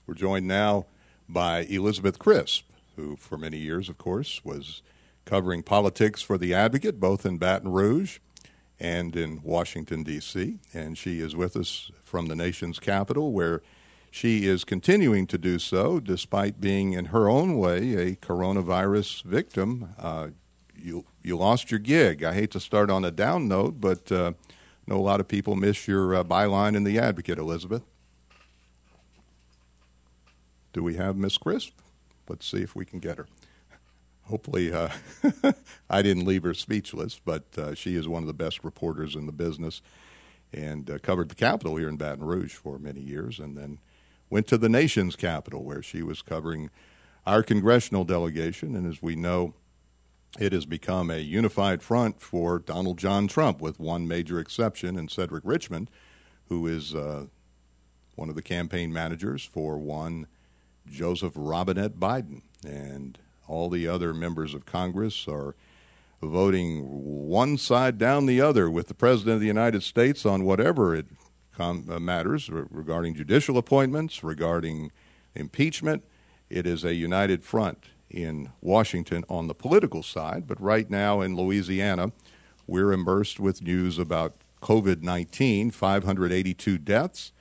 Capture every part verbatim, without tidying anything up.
We're joined now by Elizabeth Crisp, who for many years, of course, was covering politics for The Advocate, both in Baton Rouge and in Washington, D C, and she is with us from the nation's capital, where she is continuing to do so despite being, in her own way, a coronavirus victim. Uh, you you lost your gig. I hate to start on a down note, but uh, I know a lot of people miss your uh, byline in The Advocate, Elizabeth. Do we have Miss Crisp? Let's see if we can get her. Hopefully, uh, I didn't leave her speechless, but uh, she is one of the best reporters in the business and uh, covered the Capitol here in Baton Rouge for many years, and then went to the nation's capital where she was covering our congressional delegation. And as we know, it has become a unified front for Donald John Trump, with one major exception in Cedric Richmond, who is uh, one of the campaign managers for one Joseph Robinette Biden. And all the other members of Congress are voting one side down the other with the President of the United States on whatever it com- uh, matters re- regarding judicial appointments, regarding impeachment. It is a united front in Washington on the political side, but right now in Louisiana, we're immersed with news about COVID nineteen, five hundred eighty-two deaths,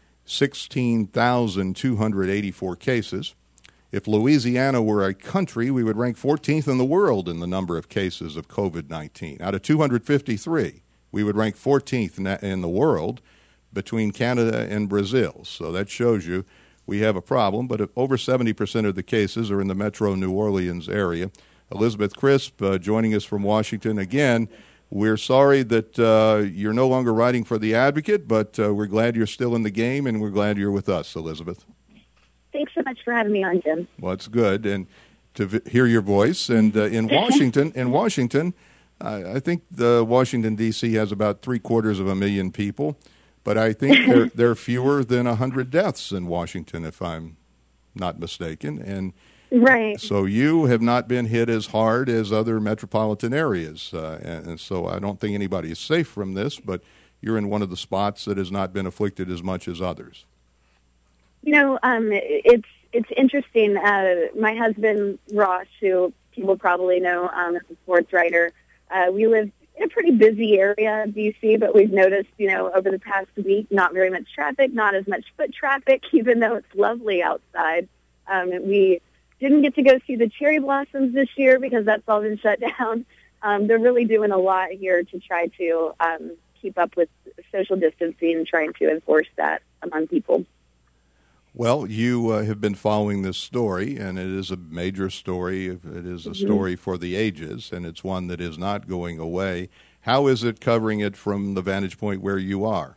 sixteen thousand two hundred eighty-four cases. If Louisiana were a country, we would rank fourteenth in the world in the number of cases of COVID nineteen. Out of two hundred fifty-three, we would rank fourteenth in the world between Canada and Brazil. So that shows you we have a problem, but over seventy percent of the cases are in the metro New Orleans area. Elizabeth Crisp uh, joining us from Washington. Again, we're sorry that uh, you're no longer writing for The Advocate, but uh, we're glad you're still in the game, and we're glad you're with us, Elizabeth. Thanks so much for having me on, Jim. Well, it's good, and to v- hear your voice. And uh, in Washington, in Washington, uh, I think the Washington, D C has about three quarters of a million people, but I think there, there are fewer than one hundred deaths in Washington, if I'm not mistaken. And right. So you have not been hit as hard as other metropolitan areas, uh, and, and so I don't think anybody is safe from this, but you're in one of the spots that has not been afflicted as much as others. You know, um, it's it's interesting. Uh, my husband, Ross, who people probably know um, as a sports writer, uh, we live in a pretty busy area of D C, but we've noticed, you know, over the past week, not very much traffic, not as much foot traffic, even though it's lovely outside. Um, we didn't get to go see the cherry blossoms this year because that's all been shut down. Um, they're really doing a lot here to try to um, keep up with social distancing and trying to enforce that among people. Well, you uh, have been following this story, and it is a major story. It is a mm-hmm. story for the ages, and it's one that is not going away. How is it covering it from the vantage point where you are?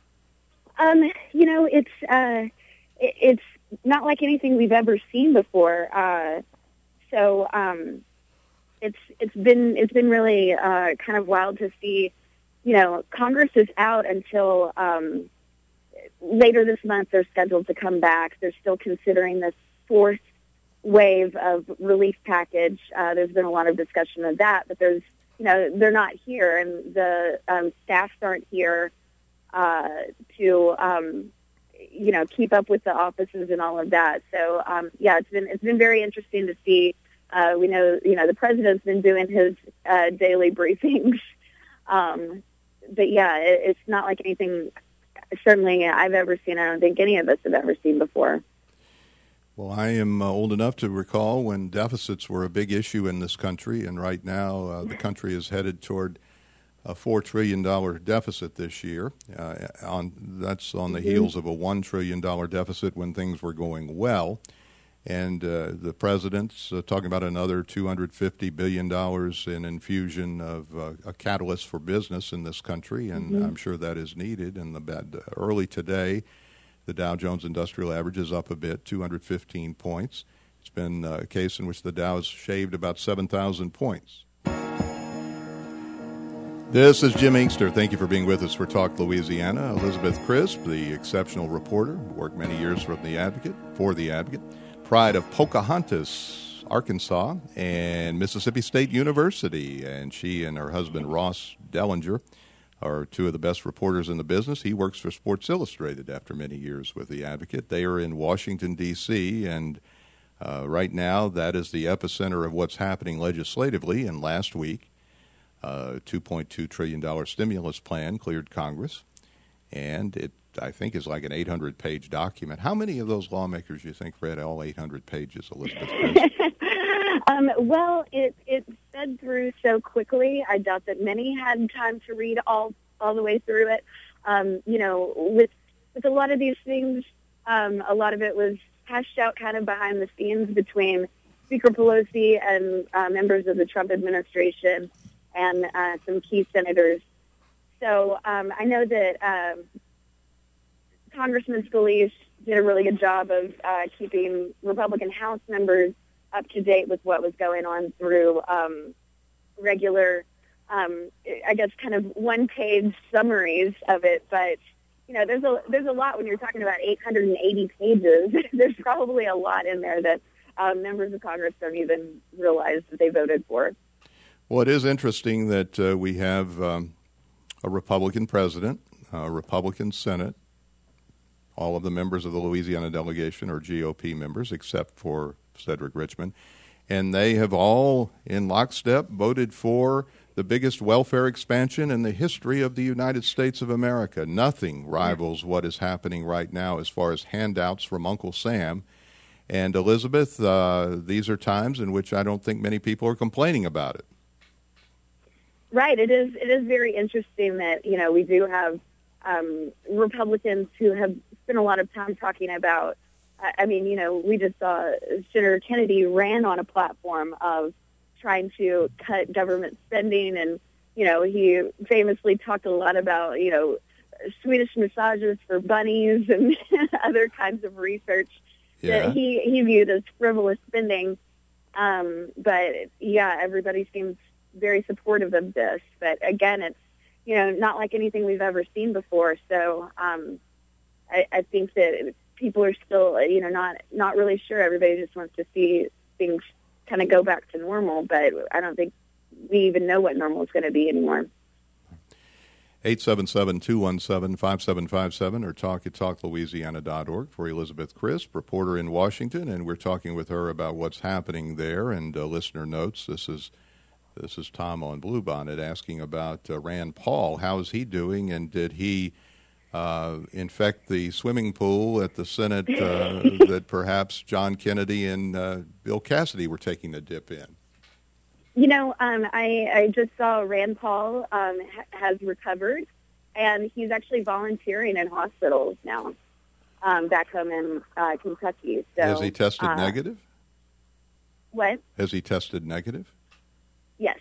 Um, you know, it's uh, it, it's not like anything we've ever seen before. Uh, so um, it's it's been it's been really uh, kind of wild to see. You know, Congress is out until Um, later this month. They're scheduled to come back. They're still considering this fourth wave of relief package. Uh, there's been a lot of discussion of that, but there's, you know, they're not here, and the um, staffs aren't here uh, to, um, you know, keep up with the offices and all of that. So, um, yeah, it's been it's been very interesting to see. Uh, we know, you know, the president's been doing his uh, daily briefings, um, but yeah, it, it's not like anything. Certainly I've ever seen. I don't think any of us have ever seen before. Well, I am uh, old enough to recall when deficits were a big issue in this country, and right now uh, the country is headed toward a four trillion dollars deficit this year. Uh, on That's on the mm-hmm. heels of a one trillion dollars deficit when things were going well. And uh, the president's uh, talking about another two hundred fifty billion dollars in infusion of uh, a catalyst for business in this country, and mm-hmm. I'm sure that is needed. And the bad, early today, the Dow Jones Industrial Average is up a bit, two hundred fifteen points. It's been uh, a case in which the Dow has shaved about seven thousand points. This is Jim Inkster. Thank you for being with us for Talk Louisiana. Elizabeth Crisp, the exceptional reporter, worked many years from The Advocate, for The Advocate. Pride of Pocahontas, Arkansas, and Mississippi State University. And she and her husband, Ross Dellinger, are two of the best reporters in the business. He works for Sports Illustrated after many years with The Advocate. They are in Washington, D C, and uh, right now that is the epicenter of what's happening legislatively. And last week, a uh, two point two trillion dollars stimulus plan cleared Congress, and it, I think, is like an eight hundred page document. How many of those lawmakers do you think read all eight hundred pages, Elizabeth? um, well, it, it sped through so quickly. I doubt that many had time to read all, all the way through it. Um, you know, with with a lot of these things, um, a lot of it was hashed out kind of behind the scenes between Speaker Pelosi and uh, members of the Trump administration and uh, some key senators. So um, I know that um, Congressman Scalise did a really good job of uh, keeping Republican House members up to date with what was going on through um, regular, um, I guess, kind of one-page summaries of it. But you know, there's a there's a lot when you're talking about eight hundred eighty pages. There's probably a lot in there that uh, members of Congress don't even realize that they voted for. Well, it is interesting that uh, we have um, a Republican president, a Republican Senate. All of the members of the Louisiana delegation are G O P members, except for Cedric Richmond. And they have all, in lockstep, voted for the biggest welfare expansion in the history of the United States of America. Nothing rivals what is happening right now as far as handouts from Uncle Sam. And, Elizabeth, uh, these are times in which I don't think many people are complaining about it. Right. It is It is very interesting that, you know, we do have um, Republicans who have spent a lot of time talking about, I mean, you know, we just saw Senator Kennedy ran on a platform of trying to cut government spending. And, you know, he famously talked a lot about, you know, Swedish massages for bunnies and other kinds of research yeah. that he, he viewed as frivolous spending. Um, but, yeah, everybody seems very supportive of this. But, again, it's, you know, not like anything we've ever seen before. So um, I, I think that people are still, you know, not not really sure. Everybody just wants to see things kind of go back to normal, but I don't think we even know what normal is going to be anymore. eight seven seven, two one seven, five seven five seven or talk at talk louisiana dot org for Elizabeth Crisp, reporter in Washington, and we're talking with her about what's happening there. And uh, listener notes, this is this is Tom on Bluebonnet asking about uh, Rand Paul. How is he doing, and did he Uh, infect the swimming pool at the Senate uh, that perhaps John Kennedy and uh, Bill Cassidy were taking a dip in? You know, um, I, I just saw Rand Paul um, ha- has recovered, and he's actually volunteering in hospitals now um, back home in uh, Kentucky. So, Has he tested uh, negative? What? Has he tested negative? Yes.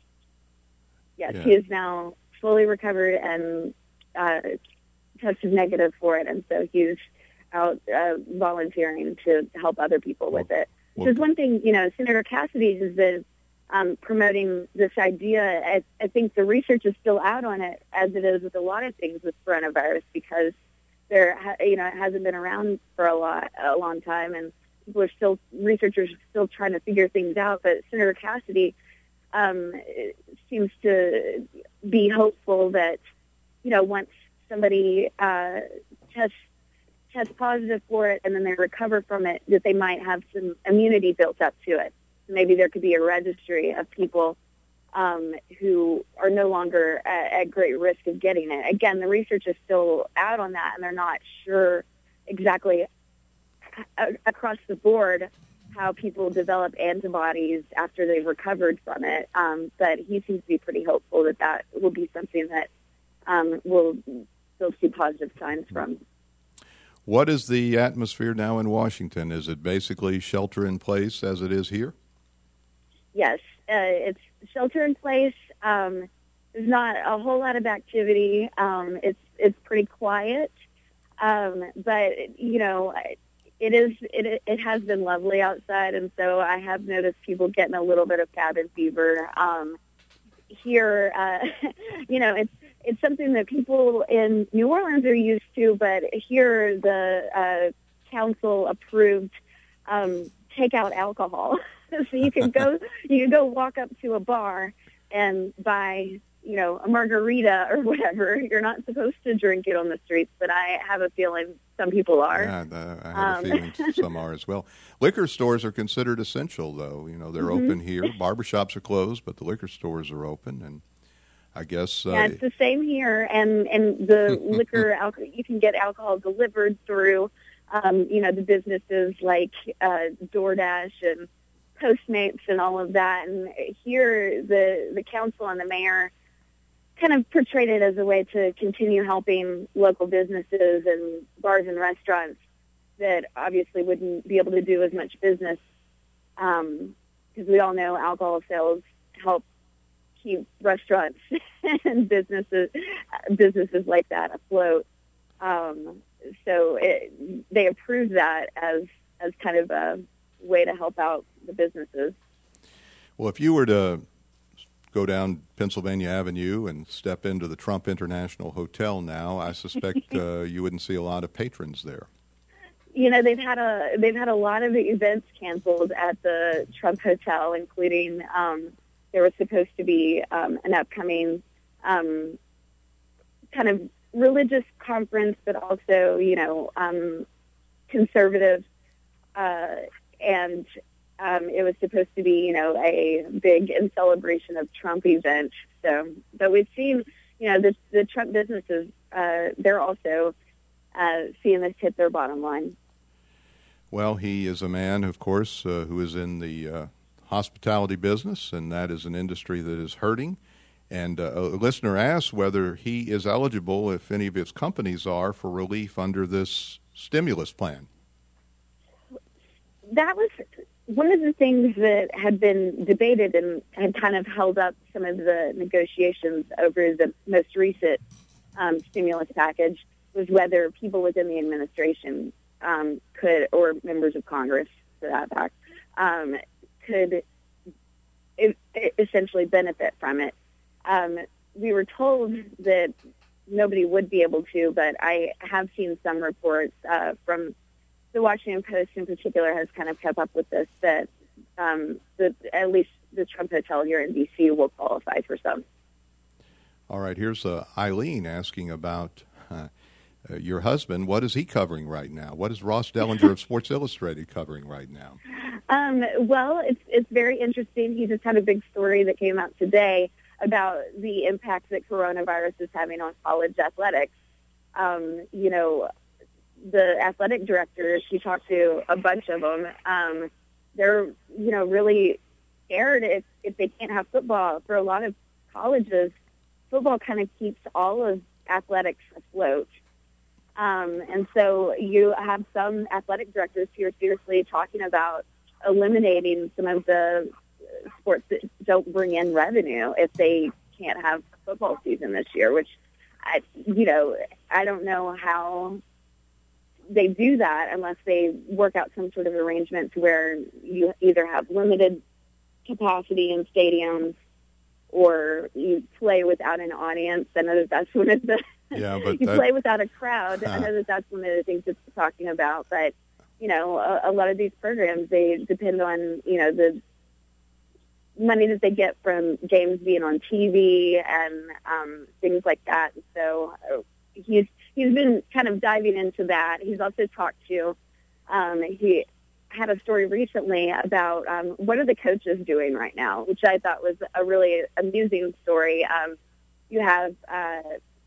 Yes, Yeah. he is now fully recovered and uh, tested negative for it, and so he's out uh, volunteering to help other people with it. Well, Because one thing, you know, Senator Cassidy has been um, promoting this idea. I, I think the research is still out on it, as it is with a lot of things with coronavirus, because there, ha- you know, it hasn't been around for a lot, a long time, and people are still researchers are still trying to figure things out. But Senator Cassidy um, seems to be hopeful that, you know, once somebody uh, tests tests positive for it and then they recover from it, that they might have some immunity built up to it. Maybe there could be a registry of people um, who are no longer at, at great risk of getting it. Again, the research is still out on that, and they're not sure exactly a- across the board how people develop antibodies after they've recovered from it. Um, but he seems to be pretty hopeful that that will be something that um, will still see positive signs from. What is the atmosphere now in Washington? Is it basically shelter in place as it is here? Yes, uh, it's shelter in place. Um, there's not a whole lot of activity. Um, it's it's pretty quiet, um, but you know, it is it it has been lovely outside, and so I have noticed people getting a little bit of cabin fever. Um, here, uh, you know, it's it's something that people in New Orleans are used to, but here the uh, council approved um, takeout alcohol, so you can go you can go walk up to a bar and buy you know, a margarita or whatever. You're not supposed to drink it on the streets, but I have a feeling some people are. Yeah, the, I have um. a feeling some are as well. Liquor stores are considered essential, though. You know, they're mm-hmm. open here. Barbershops are closed, but the liquor stores are open, and I guess uh, yeah, it's the same here. And and the liquor, alcohol, you can get alcohol delivered through, um, you know, the businesses like uh, DoorDash and Postmates and all of that. And here, the the council and the mayor kind of portrayed it as a way to continue helping local businesses and bars and restaurants that obviously wouldn't be able to do as much business, because um, we all know alcohol sales help keep restaurants and businesses businesses like that afloat. Um, so it, they approved that as as kind of a way to help out the businesses. Well, if you were to go down Pennsylvania Avenue and step into the Trump International Hotel now, I suspect uh, you wouldn't see a lot of patrons there. You know, they've had a they've had a lot of events canceled at the Trump Hotel, including um, there was supposed to be um, an upcoming um, kind of religious conference, but also, you know, um, conservative, uh, and um, it was supposed to be, you know, a big in celebration of Trump event. So, but we've seen, you know, the, the Trump businesses, uh, they're also uh, seeing this hit their bottom line. Well, he is a man, of course, uh, who is in the uh, hospitality business, and that is an industry that is hurting. And uh, a listener asked whether he is eligible, if any of his companies are, for relief under this stimulus plan. That was one of the things that had been debated and had kind of held up some of the negotiations over the most recent um, stimulus package, was whether people within the administration um, could, or members of Congress for that fact, um, could it, it essentially benefit from it. Um, we were told that nobody would be able to, but I have seen some reports uh, from the Washington Post in particular has kind of kept up with this, that um, the, at least the Trump Hotel here in D C will qualify for some. All right, here's uh, Eileen asking about uh, uh, your husband. What is he covering right now? What is Ross Dellinger of Sports Illustrated covering right now? Um, well, it's it's very interesting. He just had a big story that came out today about the impact that coronavirus is having on college athletics. Um, you know, the athletic directors, you talk to a bunch of them, um, they're, you know, really scared if, if they can't have football. For a lot of colleges, football kind of keeps all of athletics afloat. Um, and so you have some athletic directors who are seriously talking about eliminating some of the sports that don't bring in revenue if they can't have football season this year, which, I, you know, I don't know how they do that unless they work out some sort of arrangement to where you either have limited capacity in stadiums or you play without an audience. I know that that's one of the yeah, but you that, play without a crowd. Huh. I know that that's one of the things that we're talking about. But you know, a, a lot of these programs, they depend on, you know, the money that they get from games being on T V and um, things like that. And so uh, he's he's been kind of diving into that. He's also talked to, um, he had a story recently about um, what are the coaches doing right now, which I thought was a really amusing story. Um, you have uh,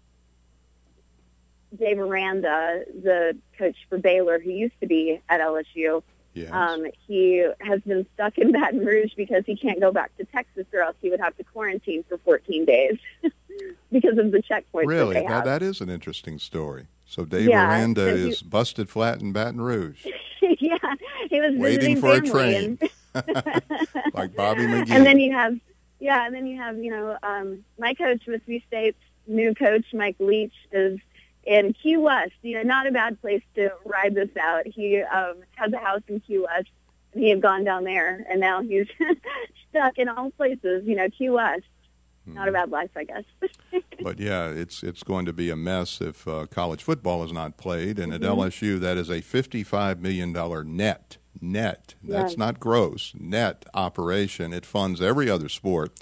Dave Aranda, the coach for Baylor, who used to be at L S U. Yes. Um, he has been stuck in Baton Rouge because he can't go back to Texas, or else he would have to quarantine for fourteen days because of the checkpoints. Really? That they now have. That is an interesting story. So Dave yeah, Aranda so he, is busted flat in Baton Rouge. yeah, he was waiting for a train, and, like Bobby McGee. And then you have, yeah, and then you have, you know, um, my coach, Mississippi State's new coach, Mike Leach, is in Key West. You know, not a bad place to ride this out. He um, has a house in Key West, and he had gone down there, and now he's stuck in all places. You know, Key West. Not a bad life, I guess. But yeah, it's it's going to be a mess if uh, college football is not played. And mm-hmm. at L S U, that is a fifty-five million dollars net, net. That's yeah. not gross, net operation. It funds every other sport,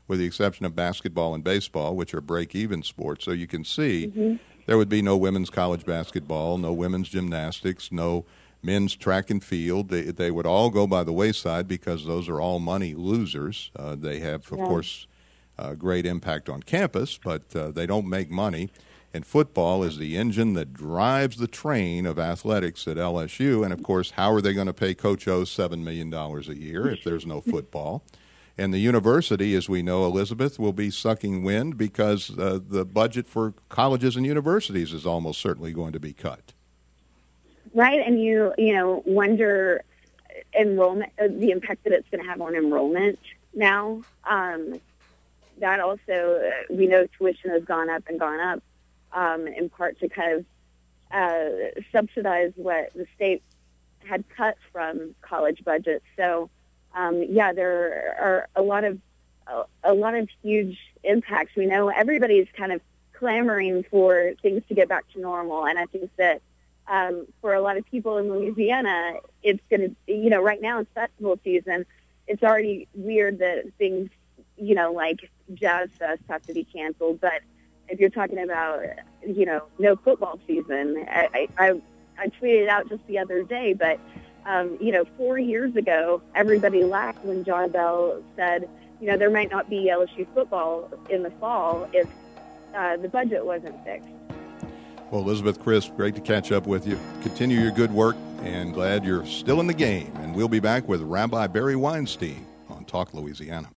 with the exception of basketball and baseball, which are break-even sports. So you can see Mm-hmm. there would be no women's college basketball, no women's gymnastics, no men's track and field. They, they would all go by the wayside because those are all money losers. Uh, they have, of Yeah. course, uh, great impact on campus, but uh, they don't make money. And football is the engine that drives the train of athletics at L S U. And, of course, how are they going to pay Coach O seven million dollars a year if there's no football? And the university, as we know, Elizabeth, will be sucking wind because uh, the budget for colleges and universities is almost certainly going to be cut. Right, and you you know wonder enrollment, uh, the impact that it's going to have on enrollment now. Um, that also, uh, we know tuition has gone up and gone up, um, in part to kind of uh, subsidize what the state had cut from college budgets. So, um, yeah, there are a lot of a, a lot of huge impacts. We know everybody's kind of clamoring for things to get back to normal, and I think that. Um, for a lot of people in Louisiana, it's going to, you know, right now it's festival season. It's already weird that things, you know, like Jazz Fest have to be canceled. But if you're talking about, you know, no football season, I, I, I tweeted out just the other day, but, um, you know, four years ago, everybody laughed when John Bell said, you know, there might not be L S U football in the fall if uh, the budget wasn't fixed. Well, Elizabeth Crisp, great to catch up with you. Continue your good work, and glad you're still in the game. And we'll be back with Rabbi Barry Weinstein on Talk Louisiana.